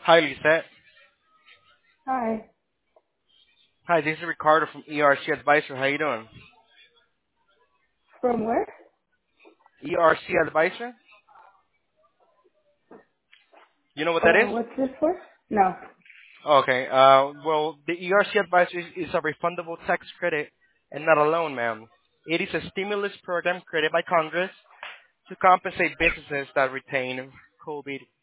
Hi, Lisa. Hi. Hi, this is Ricardo from ERC Advisor. How you doing? From where? ERC Advisor? You know what that is? What's this for? No. Okay. Well, the ERC Advisor is a refundable tax credit and not a loan, ma'am. It is a stimulus program created by Congress to compensate businesses that retain COVID